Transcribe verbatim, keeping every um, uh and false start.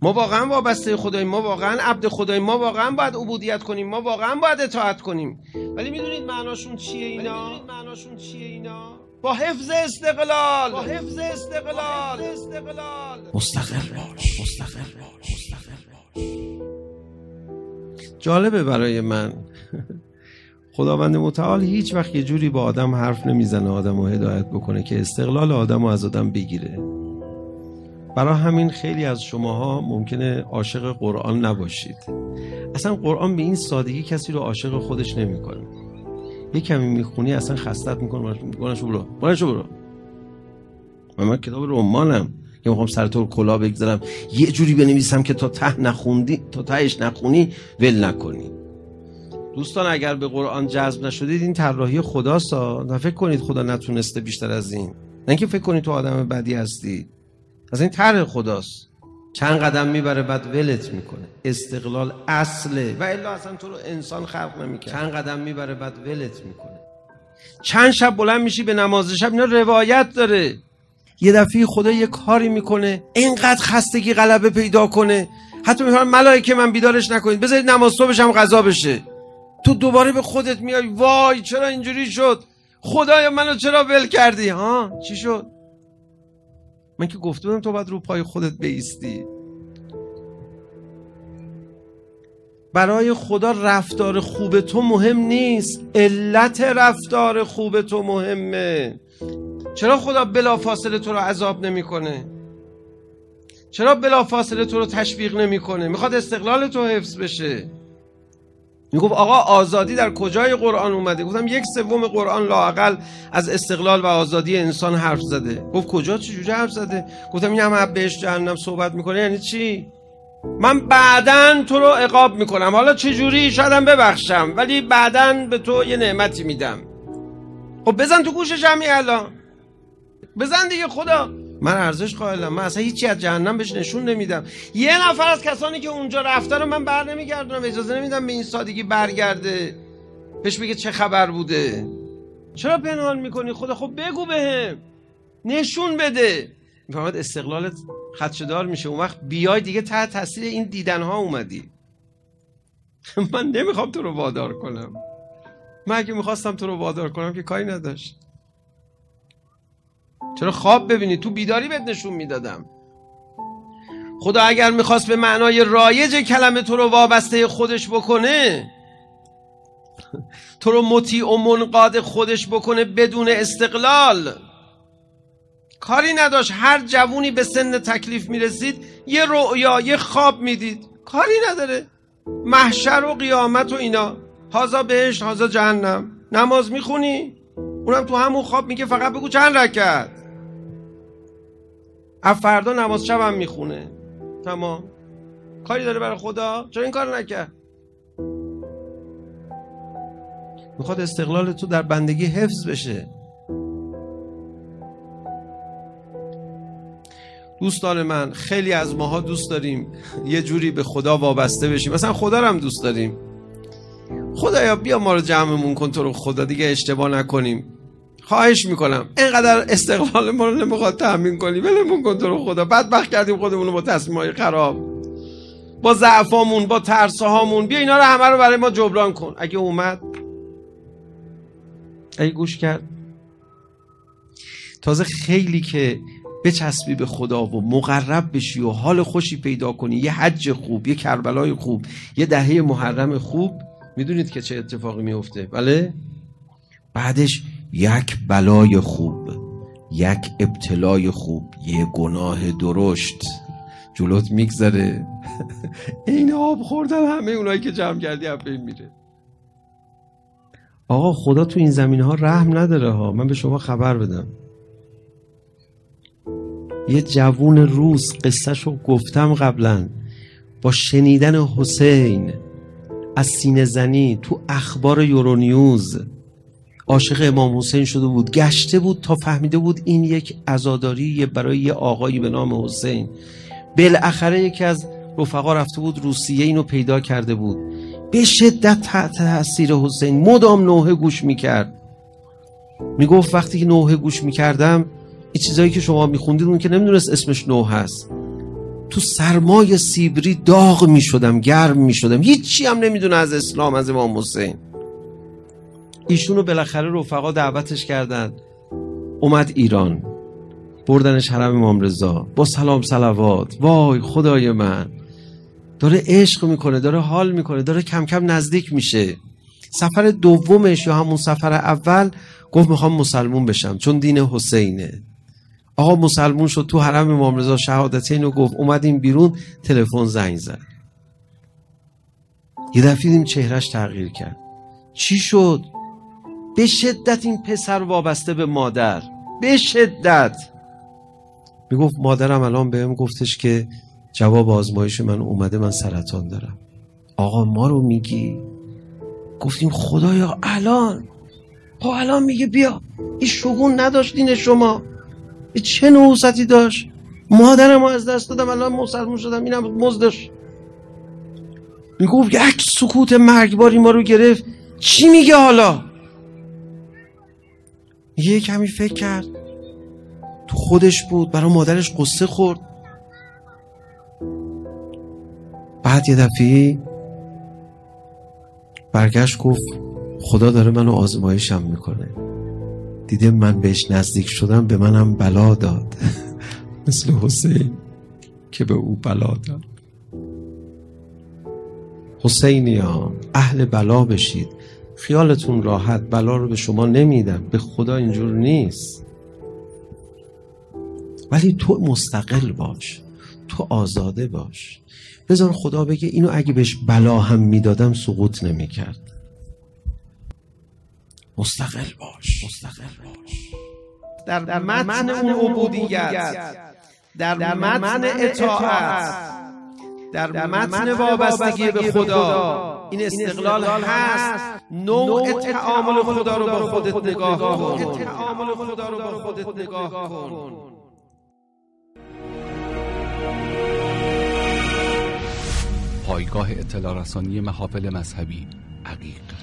ما واقعا وابسته خداییم، ما واقعا عبد خداییم، ما واقعا باید عبودیت کنیم، ما واقعا باید اطاعت کنیم. ولی میدونید معناشون چیه اینا؟ ولی میدونید معناشون چیه اینا؟ با حفظ استقلال، با حفظ استقلال، استقلال. مستقل باش، مستقل باش، مستقل باش. جالبه برای من خداوند متعال هیچ وقت یه جوری با آدم حرف نمیزنه آدم رو هدایت بکنه که استقلال آدم رو از آدم بگیره. برای همین خیلی از شماها ممکنه عاشق قرآن نباشید. اصلا قرآن به این سادگی کسی رو عاشق خودش نمیکنه. یه کمی میخونی اصلا خستت میکنه، برنشو برو برنشو برو. من, من کتاب رمانم که میخوام سر تو کلا بگذارم یه جوری بنویسم که تا ته نخوندی، تا تهش نخونی ول نکنی. دوستان اگر به قرآن جذب نشدید این طراحی خداست. نه فکر کنید خدا نتونسته بیشتر از این، نه اینکه فکر کنید تو آدم بدی هستی. از این طرح خداست. چند قدم میبره بعد ولت میکنه. استقلال اصله و الا اصلا تو رو انسان خلق نمیکنه. چند قدم میبره بعد ولت میکنه. چند شب بلند میشی به نماز شب، اینا روایت داره. یه دفعه خدا یه کاری میکنه اینقدر خستگی غلبه پیدا کنه حتی میگن ملائکه من بیدارش نکنید، بذارید نماز صبحش هم قضا بشه. تو دوباره به خودت میای وای چرا اینجوری شد، خدایا منو چرا ول کردی؟ ها چی شد؟ من که گفته بودم تو باید رو پای خودت بایستی. برای خدا رفتار خوب تو مهم نیست، علت رفتار خوب تو مهمه. چرا خدا بلافاصله تو رو عذاب نمیکنه؟ چرا بلافاصله تو رو تشویق نمیکنه؟ میخواد استقلال تو حفظ بشه. میگفت آقا آزادی در کجای قرآن اومده؟ گفتم یک سوم قرآن لااقل از استقلال و آزادی انسان حرف زده. گفت کجا؟ چجوری حرف زده؟ گفتم این هم بهش جهنم صحبت میکنه. یعنی چی؟ من بعدن تو رو عقاب میکنم، حالا چجوری شایدم ببخشم ولی بعدن به تو یه نعمتی میدم. خب بزن تو گوشش همین الان، بزن دیگه. خدا من ارزش قائلم، من اصلا هیچی از جهنم بهش نشون نمیدم. یه نفر از کسانی که اونجا رفته رو من بر نمیگردونم، اجازه نمیدم به این سادگی برگرده بهش بگه چه خبر بوده. چرا پنهان میکنی خدا؟ خب بگو بهم، نشون بده. میفهمد استقلالت خدشه‌دار میشه. اون وقت بیای دیگه تحت تاثیر این دیدنها اومدی. من نمیخوام تو رو وادار کنم. من اگه میخواستم تو رو وادار کنم که کاری نداشت. چرا خواب ببینی؟ تو بیداری بهت نشون میدادم. خدا اگر میخواست به معنای رایج کلمه تو رو وابسته خودش بکنه، تو رو مطیع و منقاد خودش بکنه بدون استقلال، کاری نداشت. هر جوونی به سن تکلیف میرسید یه رؤیا، یه خواب میدید، کاری نداره. محشر و قیامت و اینا، هازا بهشت هازا جهنم. نماز میخونی؟ اونم تو همون خواب میگه فقط بگو چند رکعت. از فردا نماز شب هم میخونه. تمام. کاری داره برای خدا؟ چرا این کار نکرد؟ میخواد استقلال تو در بندگی حفظ بشه. دوستان من، خیلی از ماها دوست داریم یه جوری به خدا وابسته بشیم. مثلا خدا رو هم دوست داریم. خدایا بیا ما رو جمعمون کن تو رو خدا، دیگه اشتباه نکنیم. خواهش میکنم اینقدر استقلال ما رو نمیخواد تأمین کنی، ولمون کن تو رو خدا. بدبخت کردیم خودمون رو با تصمیمای خراب، با ضعفامون، با ترسهامون. بیا اینا رو همه رو برای ما جبران کن. اگه اومد، اگه گوش کرد. تازه خیلی که بچسبی به خدا و مقرب بشی و حال خوشی پیدا کنی، یه حج خوب، یه کربلای خوب، یه دهه محرم خوب، میدونید که چه اتفاقی میفته؟ بله؟ بعدش یک بلای خوب، یک ابتلای خوب، یه گناه درشت جلوت میگذره. این آب خوردن همه اونایی که جمع کردی از بین میره. آقا خدا تو این زمین ها رحم نداره ها. من به شما خبر بدم، یه جوون روس، قصه شو گفتم قبلا، با شنیدن حسین از سینه زنی تو اخبار یورونیوز عاشق امام حسین شده بود. گشته بود تا فهمیده بود این یک عزاداری برای یه آقایی به نام حسین. بالاخره یکی از رفقا رفته بود روسیه، اینو پیدا کرده بود. به شدت تحت تاثیر حسین مدام نوحه گوش میکرد. میگفت وقتی که نوحه گوش میکردم این چیزایی که شما میخوندید اون که نمیدونست اسمش نوحه هست. تو سرمای سیبری داغ می شدم، گرم می شدم، هیچی هم نمیدونه از اسلام، از امام حسین. ایشونو بالاخره رفقا دعوتش کردن، اومد ایران، بردنش حرم امام رضا با سلام صلوات. وای خدای من، داره عشق میکنه، داره حال میکنه، داره کم کم نزدیک میشه. سفر دومش یا همون سفر اول گفت میخوام مسلمون بشم چون دین حسینه. آقا مسلمون شد، تو حرم امام رضا شهادتین رو گفت، اومدیم بیرون، تلفن زنگ زد. یه دفعه دیدیم چهرش تغییر کرد. چی شد؟ به شدت این پسر وابسته به مادر، به شدت. میگفت مادرم الان بهم گفتش که جواب آزمایش من اومده، من سرطان دارم. آقا ما رو میگی؟ گفتیم خدایا الان، خب الان میگه بیا. این شگون نداشت دین شما، این چه نحوستی داشت؟ مادرم رو از دست دادم، الان مسلمون شدم، اینم مزدش. میگفت یک سکوت مرگباری ما رو گرفت. چی میگه حالا؟ یه کمی فکر کرد، تو خودش بود، برای مادرش قصه خورد. بعد یه دفعه برگشت گفت خدا داره منو آزمایشم میکنه، دیده من بهش نزدیک شدم، به منم بلا داد مثل حسین که به او بلا داد. حسینیان اهل بلا بشید، خیالتون راحت، بلا رو به شما نمیدم، به خدا اینجور نیست. ولی تو مستقل باش، تو آزاده باش، بذار خدا بگه اینو اگه بهش بلا هم میدادم سقوط نمیکرد. مستقل باش، مستقل باش. در, در متن اون عبودیت، در, در متن اطاعت، در, در متن وابستگی به خدا این استقلال هست. نوع تعامل خدا رو با خودت نگاه کن، تعامل خدا رو با خودت نگاه کن. پایگاه اطلاع رسانی محافل مذهبی عقیق.